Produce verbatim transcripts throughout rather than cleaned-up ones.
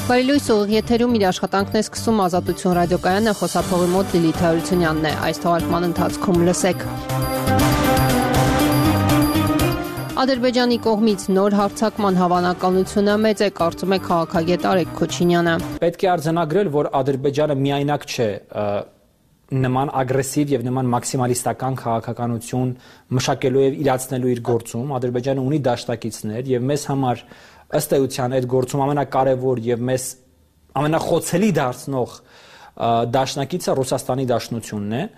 Բարելույս ուղիղ եթերում իր աշխատանքն է սկսում Ազատություն ռադիոկայանը, խոսափողի մոտ Լիլիթ Հարությունյանն է, այս թողարկման ընթացքում լսեք։ Ադրբեջանի կողմից նոր հարձակման հավանականությունը մեծ է, կարծում է քաղաքագետ Արեգ Քոչինյանը։ Պետք է արձանագրել, որ Ադրբեջանը միայնակ չէ նման ագրեսիվ եւ նման մաքսիմալիստական քաղաքականություն մշակելու եւ իրացնելու իր գործում։ Ադրբեջանը ունի դաշնակիցներ եւ մեզ համար ըստ էության այդ գործում ամենակարևոր եւ մեզ ամենախոցելի դարձնող դաշնակիցը Ռուսաստանի Դաշնությունն է։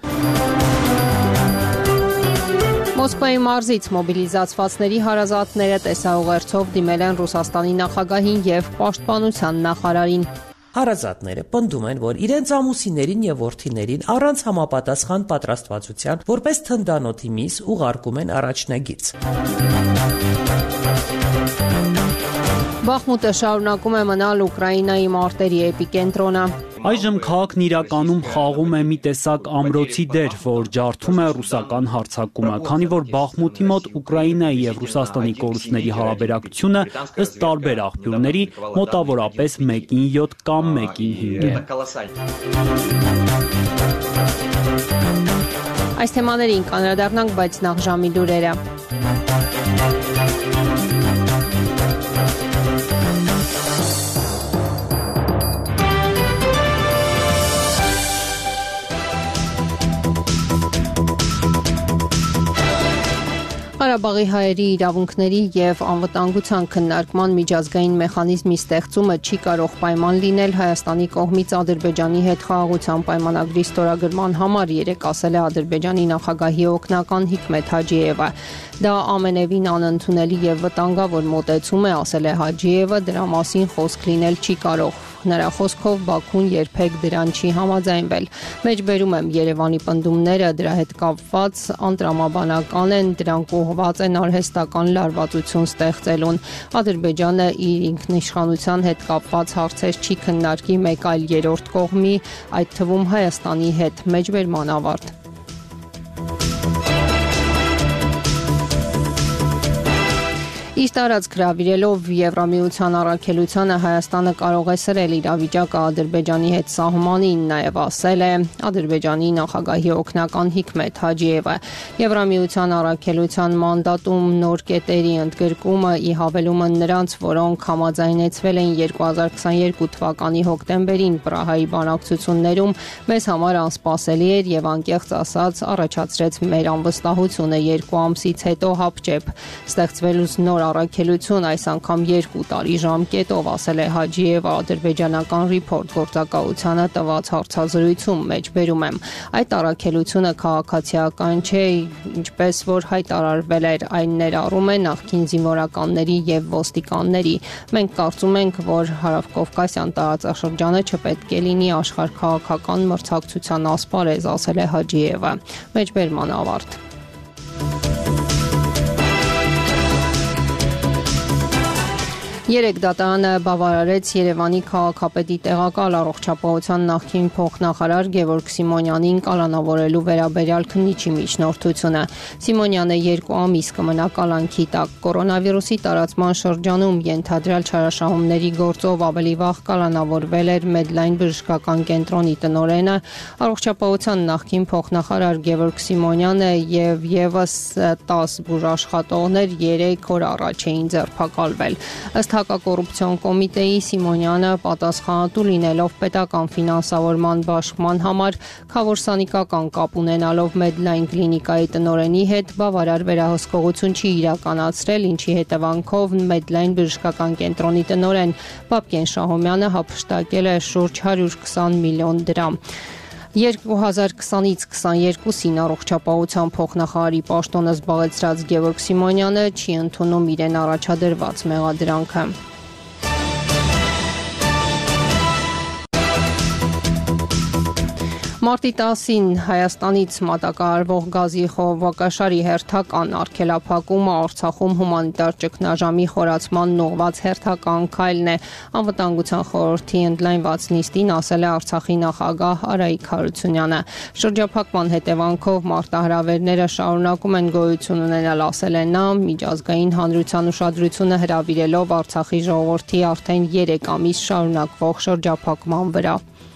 Մոսկվայի մարզից մոբիլիզացվածների հարազատները տեսաուղերձով դիմել են Ռուսաստանի նախագահին եւ պաշտպանության նախարարին։ Հարազատները պնդում են, որ իրենց ամուսիններին եւ որդիներին առանց համապատասխան պատրաստվածության որպես թնդանոթի միս ուղարկում են առաջնագիծ։ Բախմուտը շարունակում է մնալ Ուկրաինայի մարտերի էպիկենտրոնը։ Այժմ քաղաքն իրականում խաղում է մի տեսակ ամրոցի դեր, որ ջարդում է ռուսական հարձակումը, քանի որ Բախմուտի մոտ Ուկրաինայի եւ Ռուսաստանի կորուստների հարաբերակցությունը ըստ տարբեր աղբյուրների մոտավորապես մեկին յոթ կամ մեկին հինգ է։ Այս թեմաներին կանրադառնանք, բայց նախ ժամի լուրերը։ Ղարաբաղի հայերի իրավունքների եւ անվտանգության քննարկման միջազգային մեխանիզմի ստեղծումը չի կարող պայման լինել Հայաստանի կողմից Ադրբեջանի հետ խաղաղության պայմանագրի ստորագրման համար, երեկ ասել է Ադրբեջանի նախագահի օգնական Հիկմեթ Հաջիևը։ Դա ամենևին անընդունելի եւ վտանգավոր մոտեցում է, ասել է Հաջիևը, դրա մասին խոսք լինել չի կարող։ Նրա խոսքով Բաքուն երբեք դրան չի համաձայնվել։ Մեջբերում եմ Երևանի պնդումները դրա հետ կապված անտրամաբանական են, դրանք ուղղված են արհեստական լարվածություն ստեղծելուն։ Ադրբեջանը իր ինքնիշխանության հետ կապված հարցեր չի քննարկի մեկ այլ երրորդ կողմի, այդ թվում Հայաստանի հետ։ Մեջբերման ավարտ։ Իր տարածք հրավիրելով Եվրամիության առաքելությանը Հայաստանը կարող է սրել իրավիճակը Ադրբեջանի հետ սահմանին, նաև ասել է Ադրբեջանի նախագահի օգնական Հիկմեթ Հաջիևը։ Եվրամիության առաքելության մանդատում նոր կետերի ընդգրկումը ի հավելումը նրանց, որոնք համաձայնեցվել են երկու հազար քսաներկու թվականի հոկտեմբերին Պրահայի բանակցություններում, մեզ համար անսպասելի էր եւ անկեղծ ասած առաջացրեց մեր անվստահությունը երկու ամսից հետո հապճեպ ստեղծվելուց նոր առաքելություն այս անգամ երկու տարի ժամկետով, ասել է Հաջիևը ադրբեջանական Report գործակալությանը տված հարցազրույցում, մեջբերում եմ։ Այդ առաքելությունը քաղաքացիական չէ, ինչպես որ հայտարարվել էր, այն ներառում է նախկին զինվորականների եւ ոստիկանների։ Մենք կարծում ենք, որ Հարավկովկասյան տարածաշրջանը չպետք է լինի աշխարհքաղաքական մրցակցության ասպարեզ, ասել է Հաջիևը։ Մեջբերման ավարտ։ Երեք դատարանը բավարարեց Երևանի քաղաքապետի տեղակալ առողջապահության նախկին փոխնախարար Գևորգ Սիմոնյանին կալանավորելու վերաբերյալ քննիչի միջնորդությունը։ Սիմոնյանը երկու ամիս կմնա կալանքի տակ։ Կորոնավիրուսի տարածման շրջանում ենթադրյալ չարաշահումների գործով ավելի վաղ կալանավորվել էր Medline բժշկական կենտրոնի տնօրենը, առողջապահության նախկին փոխնախարար Գևորգ Սիմոնյանը եւ եւս տասը բուժաշխատողներ երեք օր առաջ էին ձերբակալվել։ Ըստ Հակակոռուպցիոն կոմիտեի Սիմոնյանը պատասխանատու լինելով պետական ֆինանսավորման բաշխման համար քավորսանիկական կապ ունենալով Medline կլինիկայի տնօրենի հետ բավարար վերահսկողություն չի իրականացրել, ինչի հետևանքով Medline բժշկական կենտրոնի տնօրեն Պապկեն Շահոմյանը հափշտակել է շուրջ հարյուր քսան միլիոն դրամ։ երկու հազար քսանից քսաներկուսին առողջապահության փոխնախարարի պաշտոնը զբաղեցրած Գևորգ Սիմոնյանը չի ընդունում իրեն առաջադրված մեղադրանքը։ Մարտի տասին Հայաստանից մատակարարվող գազի խողովակաշարի հերթական արգելափակումը Արցախում հումանիտար ճգնաժամի խորացման ուղղված հերթական քայլն է, Անվտանգության խորհրդի ընդլայնված նիստին ասել է Արցախի նախագահ Արայիկ Հարությունյանը։ Շրջափակման հետևանքով մարտահրավերները շարունակում են գոյություն ունենալ, ասել է նա, միջազգային հանրության ուշադրությունը հրավիրելով Արցախի ժողովրդի արդեն երեք ամիս շարունակվող շրջափակման վրա։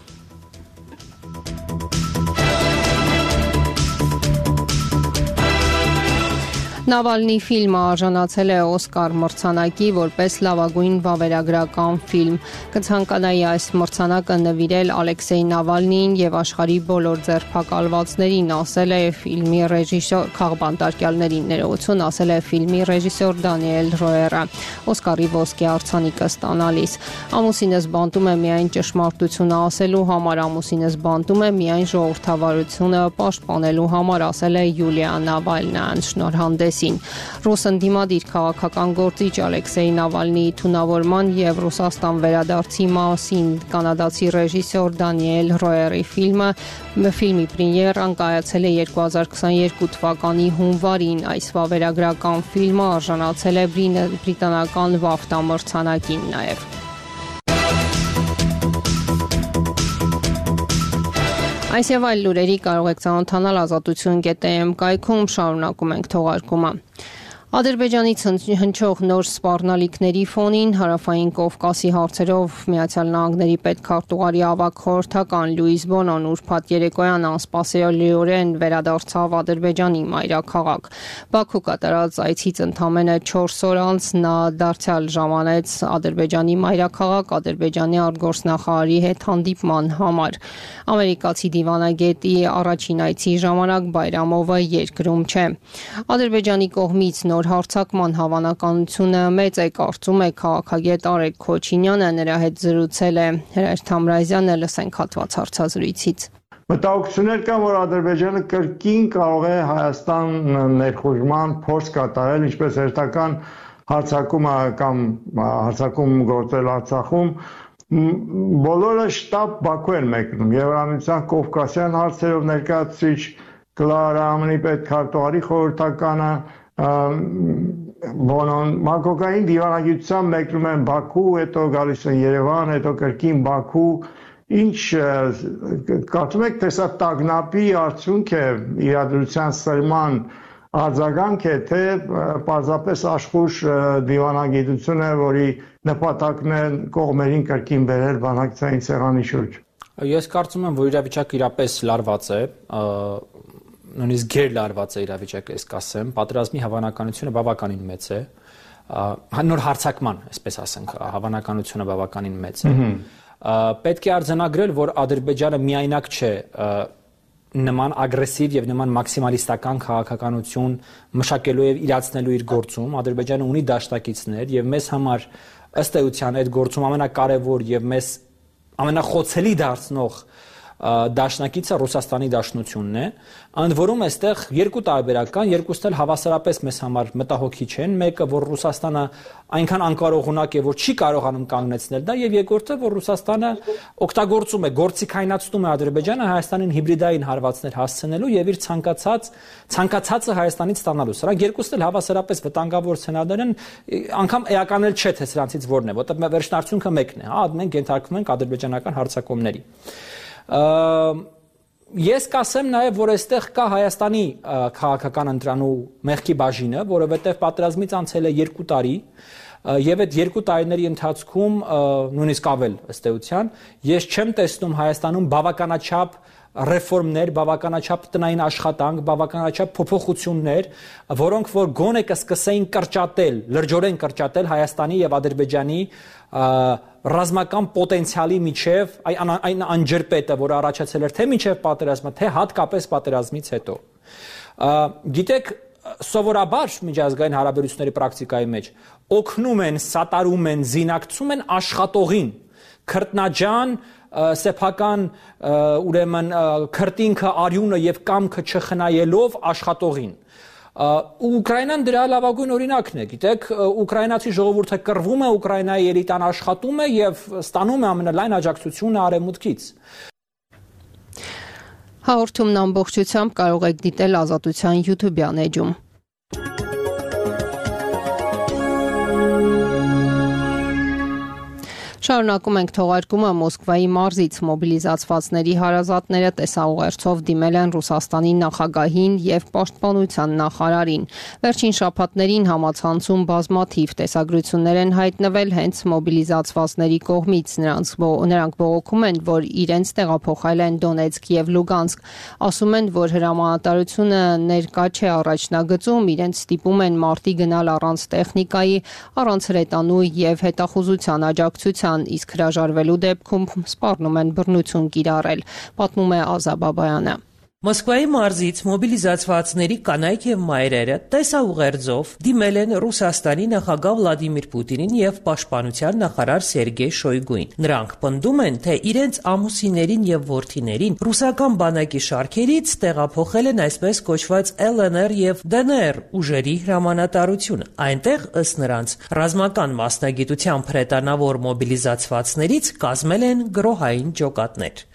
Նավալնի ֆիլմը արժանացել է Օսկար մրցանակի որպես լավագույն վավերագրական ֆիլմ։ Կցանկանայի այս մրցանակը նվիրել Ալեքսեյ Նավալնիին եւ աշխարհի բոլոր ձերբակալվածներին, ասել է ֆիլմի ռեժիսոր քաղբանտարկյալներին ներողություն, ասել է ֆիլմի ռեժիսոր Դանիել Ռոերը։ Օսկարի ոսկե արձանիկը ստանալիս։ Ամուսինս բանտում է միայն ճշմարտությունը ասելու համար, ամուսինս բանտում է միայն ժողովրդավարությունը պաշտպանելու համար, ասել է Յուլիա Նավալնյան շնորհանդես Ռուս ընդդիմադիր քաղաքական գործիչ Ալեքսեյ Նավալնիի թունավորման եւ Ռուսաստան վերադարձի մասին կանադացի ռեժիսոր Դանիել Ռոերի ֆիլմը ֆիլմի պրեմիերան կայացել է երկու հազար քսաներկու թվականի հունվարին։ Այս վավերագրական ֆիլմը արժանացել է բրիտանական վաֆտա մրցանակին նաեւ։ Այս եւ այլ լուրերի կարող եք ծանոթանալ ազատություն կետ էմ կայքում, շարունակում ենք թողարկումը։ Ադրբեջանից հնչող նոր սպառնալիքների ֆոնին Հարավային Կովկասի հարցերով Միացյալ Նահանգների պետքարտուղարի ավագ խորհրդական Լուիս Բոնոն ուրբաթ երեկոյան անսպասելիորեն վերադարձավ Ադրբեջանի մայրաքաղաք։ Բաքու կատարած այցից ընդամենը չորս օր անց նա դարձյալ ժամանեց Ադրբեջանի մայրաքաղաք Ադրբեջանի արտգործնախարարի հետ հանդիպման համար։ Ամերիկացի դիվանագետի առաջին այցի ժամանակ Բայրամովը երկրում չէ։ Ադրբեջանի կողմից նոր հարցակման հավանականությունը մեծ է, կարծում է քաղաքագետ Արեգ Քոչինյանը, նրա հետ զրուցել է Հրայր Թամրազյանը, լսենք հատված հարցազրույցից։ Մտահոգություններ կան, որ Ադրբեջանը կրկին կարող է Հայաստան ներխուժման փորձ կատարել, ինչպես հերթական հարձակումը կամ հարձակում գործել Արցախում, բոլորը շտապ Բաքու են մեկնում։ Եվրամիության Կովկասյան հարցերով ներկայացուցիչ Կլարա Ամնի պետքարտուղարի խորհրդականը Բոնոն մակոկային դիվանագիտությամբ մեկնում են Բաքու, հետո գալիս են Երևան, հետո կրկին Բաքու, ինչ կարծում եք, թե սա տագնապի արդյունք է, իրադրության սրման արձագանք է, թե պարզապես աշխուժ դիվանագիտություն է, որի նպատակն է կողմերին կրկին բերել բանակցային սեղանի շուրջ։ Ես կարծում եմ, որ իրավիճակը իրապես լարված է, նույնիսկ գերլարված է իրավիճակը, ես կասեմ, պատերազմի հավանականությունը բավականին մեծ է, նոր հարձակման, այսպես ասենք, հավանականությունը բավականին մեծ է։ Պետք է արձանագրել, որ Ադրբեջանը միայնակ չէ նման ագրեսիվ եւ նման մաքսիմալիստական քաղաքականություն մշակելու եւ իրացնելու իր գործում։ Ադրբեջանը ունի դաշնակիցներ եւ մեզ համար ըստ էության այդ գործում ամենակարևոր եւ մեզ ամենախոցելի դարձնող դաշնակիցը Ռուսաստանի Դաշնությունն է, ընդ որում այստեղ երկու տարբերակ կան, երկուսն էլ հավասարապես մեզ համար մտահոգիչ են, մեկը որ Ռուսաստանը այնքան անկարողունակ է, որ չի կարողանում կանգնեցնել դա, եւ երկրորդը որ Ռուսաստանը օգտագործում է, գործիքայնացնում է Ադրբեջանը Հայաստանին հիբրիդային հարվածներ հասցնելու եւ իր ցանկացած ցանկացածը Հայաստանից ստանալու։ Սրանք երկուսն էլ հավասարապես վտանգավոր սցենարներ են, անգամ էական էլ չէ թե սրանցից որն է, որտեղ վերջնարդյունքը մեկն է, հա, մենք ենթարկվում ենք ադրբեջանական հարձակումների։ Ես կասեմ նաև, որ այստեղ կա Հայաստանի քաղաքական ընտրանու մեղքի բաժինը, որովհետև պատերազմից անցել է երկու տարի, եւ այդ երկու տարիների ընթացքում նույնիսկ ավել ըստ էության, ես չեմ տեսնում Հայաստանում բավականաչափ ռեֆորմներ, բավականաչափ տնային աշխատանք, բավականաչափ փոփոխություններ, որոնք որ գոնե կսկսեին կրճատել, լրջորեն կրճատել Հայաստանի եւ Ադրբեջանի ռազմական պոտենցիալի միջև այն անջրպետը, որը առաջացել էր թե միջև պատերազմը, թե հատկապես պատերազմից հետո։ Գիտեք, սովորաբար միջազգային հարաբերությունների պրակտիկայի մեջ օգնում են, սատարում են, զինակցում են աշխատողին, քրտնաջան, սեփական ուրեմն քրտինքը, արյունը եւ կամքը չխնայելով աշխատողին։ Ուկրաինան դրա լավագույն օրինակն է, գիտեք, ուկրաինացի ժողովուրդը կռվում է, Ուկրաինայի էլիտան աշխատում է եւ ստանում է ամենալայն աջակցությունը արևմուտքից։ Հաղորդումն ամբողջությամբ կարող եք դիտել Ազատության YouTube-յան էջում։ Շարունակում ենք թողարկումը Մոսկվայի մարզից մոբիլիզացվածների հարազատները տեսաուղերձով դիմել են Ռուսաստանի նախագահին եւ պաշտպանության նախարարին։ Վերջին շաբաթներին համացանցում բազմաթիվ տեսագրություններ են հայտնվել հենց մոբիլիզացվածների կողմից։ Նրանց նրանք բողոքում են, որ իրենց տեղափոխել են Դոնեցկ եւ Լուգանսկ։ Ասում են, որ հրամանատարությունը ներկա չէ առաջնագծում, իրենց ստիպում են մարտի գնալ առանց տեխնիկայի, առանց հրետանու եւ հետախուզության աջակցության, իսկ հրաժարվելու դեպքում սպառնում են բռնություն կիրառել, պատմում է Ազա Բաբայանը։ Մոսկվայի մարզից մոբիլիզացվածների կանայք եւ մայրերը տեսաուղերձով դիմել են Ռուսաստանի նախագահ Վլադիմիր Պուտինին եւ պաշտպանության նախարար Սերգեյ Շոյգուին։ Նրանք պնդում են, թե իրենց ամուսիններին եւ որդիներին ռուսական բանակի շարքերից տեղափոխել են այսպես կոչված Էլ Են Էր եւ Դե Են Էր ուժերի հրամանատարությունը։ Այնտեղ, ըստ նրանց, ռազմական մասնագիտությամբ հրետանավոր մոբիլիզացվածներից կազմել են գրոհային ջոկատներ։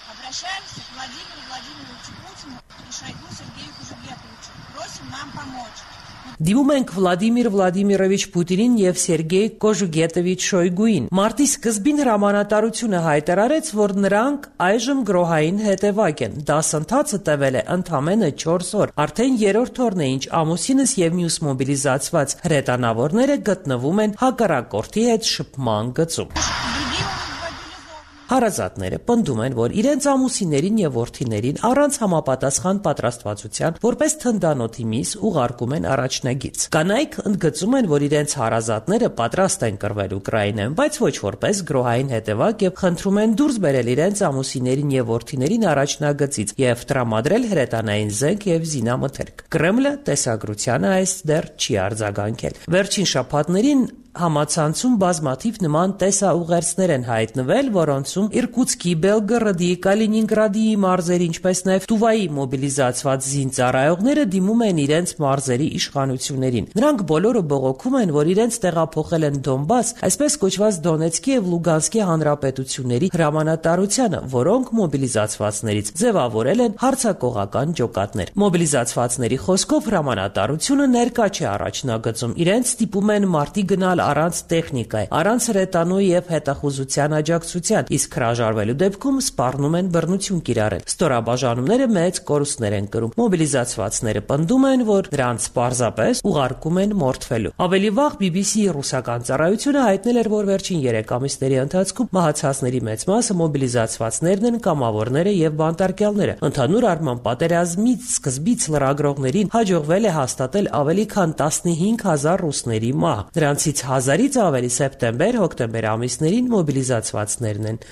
Դիմում ենք Վլադիմիր Վլադիմիրովիչ Պուտինին եւ Սերգեյ Կոժուգետովիչ Շոյգուին։ Մարտի սկզբին հրամանատարությունը հայտարարեց, որ նրանք այժմ գրոհային հետևակ են։ Դասընթացը տևել է ընդամենը չորս օր։ Արդեն երրորդ օրն է, ինչ ամուսինս եւ մյուս մոբիլիզացված հրետանավորները գտնվում են հակառակորդի հետ շփման գծում։ Հարազատները պնդում են, որ իրենց ամուսիններին եւ որդիներին առանց համապատասխան պատրաստվածության որպես թնդանոթի միս ուղարկում են առաջնագիծ։ Կանայք ընդգծում են, որ իրենց հարազատները պատրաստ են կռվել Ուկրաինայում, բայց ոչ որպես գրոհային հետևակ եւ խնդրում են դուրս բերել իրենց ամուսիններին եւ որդիներին առաջնագծից եւ տրամադրել հրետանային զենք եւ զինամթերք։ Կրեմլը տեսագրությանը այս դեռ չի արձագանքել։ Վերջին շաբաթներին համացանցում բազմաթիվ նման տեսաուղերձներ են հայտնվել, որոնցում Իրկուտսկի, Բելգորոդի, Կալինինգրադի մարզերի, ինչպես նաև Տուվայի մոբիլիզացված զինծառայողները դիմում են իրենց մարզերի իշխանություններին։ Նրանք բոլորը բողոքում են, որ իրենց տեղափոխել են Դոնբաս, այսպես կոչված Դոնեցկի եւ Լուգանսկի հանրապետությունների հրամանատարությանը, որոնք մոբիլիզացվածներից ձևավորել են հարձակողական ջոկատներ։ Մոբիլիզացվածների խոսքով հրամանատարությունը ներկա չէ առաջնագծում, իրենց ստիպում են մարտի գնալ առանց տեխնիկայի, առանց հրետանու եւ հետախուզության աջակցության, իսկ հրաժարվելու դեպքում սպառնում են բռնություն կիրառել։ Ստորաբաժանումները մեծ կորուստներ են կրում։ Մոբիլիզացվածները պնդում են, որ նրանց պարզապես ուղարկում են մորթվելու։ Ավելի վաղ բի բի սի ռուսական ծառայությունը հայտնել էր, որ վերջին երեք ամիսների ընթացքում մահացածների մեծ մասը մոբիլիզացվածներն են, կամավորները եւ բանտարկյալները։ Ընդհանուր առմամբ պատերազմից սկզբից լրագրողներին հաջողվել է հաստատել ավելի քան տասնհինգ հազար ռուսների մահ։ Նրանցից հազարից ավելի սեպտեմբեր-հոկտեմբեր ամիսներին մոբիլիզացվածներն են։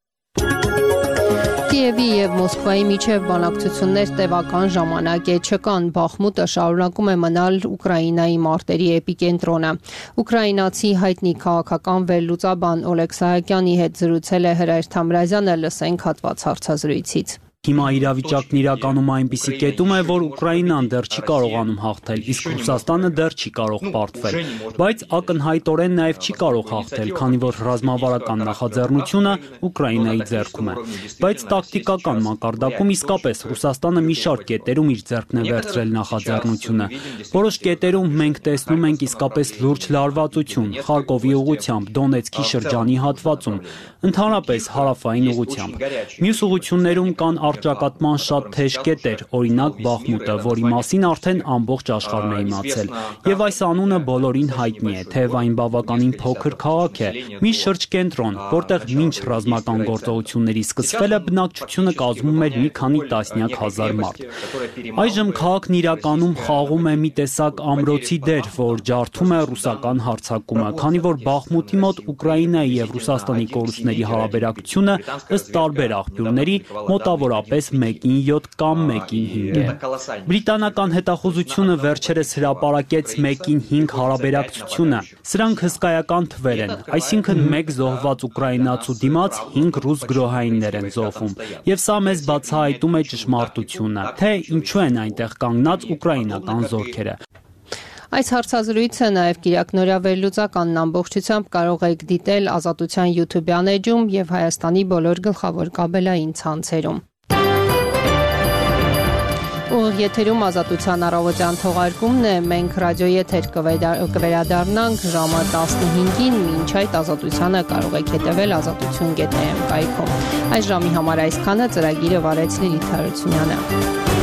Կիևի եւ Մոսկվայի միջև բանակցություններ տևական ժամանակ է չկան։ Բախմուտը շարունակում է մնալ Ուկրաինայի մարտերի էպիկենտրոնը։ Ուկրաինացի հայտնի քաղաքական վերլուծաբան Օլեգ Սահակյանի հետ զրուցել է Հրայր Թամրազյանը, լսենք հատված հարցազրույցից։ Հիմա իրավիճակն իրականում այնպիսի կետում է, որ Ուկրաինան դեռ չի կարողանում հաղթել, իսկ Ռուսաստանը դեռ չի կարող պարտվել, բայց ակնհայտորեն նաև չի կարող հաղթել, քանի որ ռազմավարական նախաձեռնությունը Ուկրաինայի ձեռքում է։ Բայց տակտիկական մակարդակում իսկապես Ռուսաստանը մի շարք կետերում իր ձեռքն է վերցրել նախաձեռնությունը։ Որոշ կետերում մենք տեսնում ենք իսկապես լուրջ լարվածություն Խարկովի ուղղությամբ, Դոնեցկի շրջանի հատվածում, ընդհանրապես հարավային ուղղությամբ։ Մյուս ուղղություններում կան առճակատման շատ թեժ կետեր, օրինակ Բախմուտը, որի մասին արդեն ամբողջ աշխարհն է իմացել։ Եվ այս անունը բոլորին հայտնի է, թեև այն բավականին փոքր քաղաք է, մի շրջկենտրոն, որտեղ մինչ ռազմական գործողությունների սկսվելը բնակչությունը կազմում էր մի քանի տասնյակ հազար մարդ։ Այժմ քաղաքն իրականում խաղում է մի տեսակ ամրոցի դեր, որ ջարդում է ռուսական հարձակումը, քանի որ Բախմուտի մոտ Ուկրաինայի եւ Ռուսաստանի կորուստների հարաբերակցությունը ըստ տարբեր աղբյուրների մոտավորապես մեկին յոթ կամ մեկին հինգ է։ Բրիտանական հետախուզությունը վերջերս հրապարակեց մեկին հինգ հարաբերակցությունը։ Սրանք հսկայական թվեր են, այսինքն մեկ զոհված ուկրաինացու դիմաց հինգ ռուս գրոհայիններ են զոհվում։ Եվ սա մեզ բացահայտում է ճշմարտությունը, թե ինչու են այնտեղ կանգնած ուկրաինական զորքերը։ Այս հարցազրույցը նաև Կիրակնորյա վերլուծականն ամբողջությամբ կարող եք դիտել Ազատության YouTube-յան էջում եւ Հայաստանի բոլոր գլխավոր կաբելային ցանցերում։ Եթերում Ազատության առավոտյան թողարկումն է, մենք ռադիոյի եթեր կվերադառնանք ժամը տասնհինգին, մինչ այդ Ազատությանը կարող եք հետևել ազատություն կետ էմ կայքում։ Այս ժամի համար այսքանը, ծրագիրը վարեց Լիլիթ Հարությունյանը։